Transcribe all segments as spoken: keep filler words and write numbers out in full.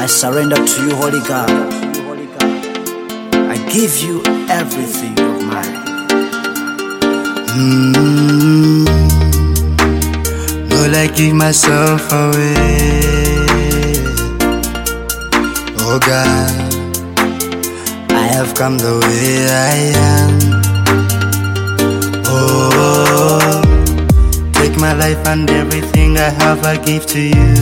I surrender to you, Holy God. I give you everything of mine. Mm-hmm. Lord, I give myself away. Oh God, I have come the way I am. Oh, take my life and everything I have, I give to you.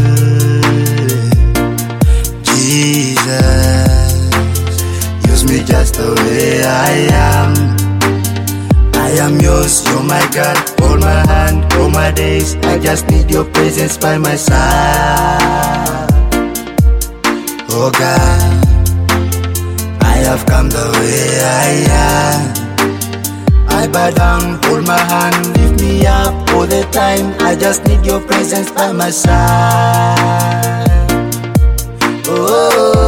Jesus, use me just the way I am. I am yours, you're my God. Hold my hand, all my days. I just need your presence by my side. Oh God, I have come the way I am. I bow down, hold my hand, lift me up all the time. I just need your presence by my side. Oh,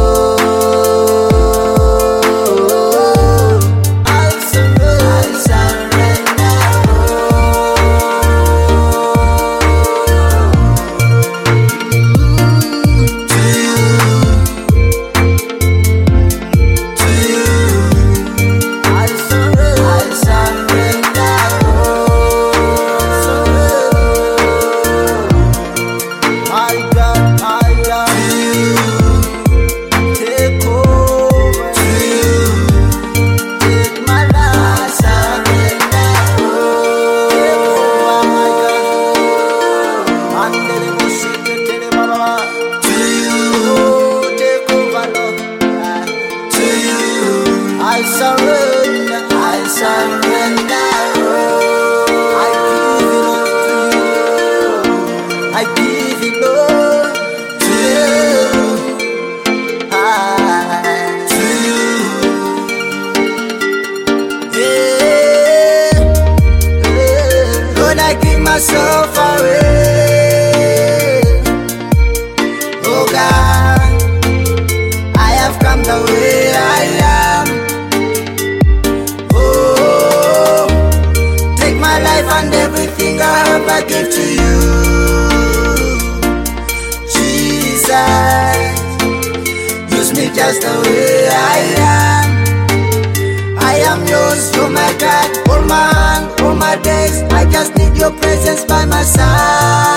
I surrender, I surrender, oh, I give it all to you, I give it all to you, I, to you, yeah, yeah. Lord, I give myself away, oh God, I have come the way I am. And everything I have, I give to you, Jesus. Use me just the way I am. I am yours, you're my God. Hold my hand, all my days. I just need your presence by my side.